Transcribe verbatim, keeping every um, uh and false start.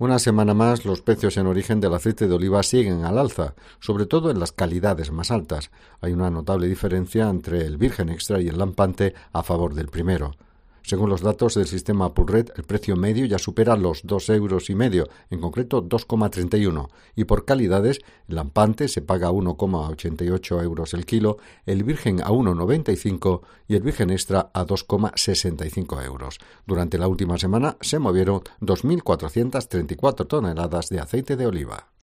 Una semana más, los precios en origen del aceite de oliva siguen al alza, sobre todo en las calidades más altas. Hay una notable diferencia entre el virgen extra y el lampante a favor del primero. Según los datos del sistema Applered, el precio medio ya supera los dos euros y medio, en concreto dos coma treinta y uno, y por calidades, el lampante se paga a uno coma ochenta y ocho euros el kilo, el virgen a uno coma noventa y cinco y el virgen extra a dos coma sesenta y cinco euros. Durante la última semana se movieron dos mil cuatrocientas treinta y cuatro toneladas de aceite de oliva.